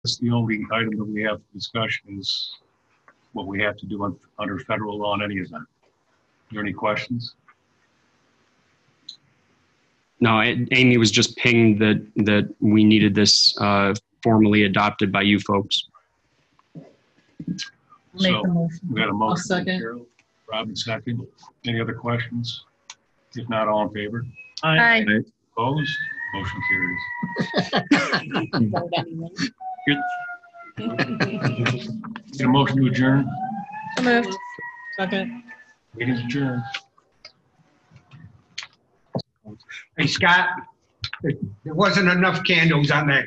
That's the only item that we have for discussion is what we have to do under federal law in any event. Are there any questions? No, Amy was just pinged that we needed this formally adopted by you folks. Make the motion. We got a motion. I'll second. Carol, Robin second. Any other questions? If not, all in favor? Aye. Opposed? Motion carries. Vote anyway. Get a motion to adjourn. So moved. Second. Meeting's adjourned. Hey, Scott, there wasn't enough candles on that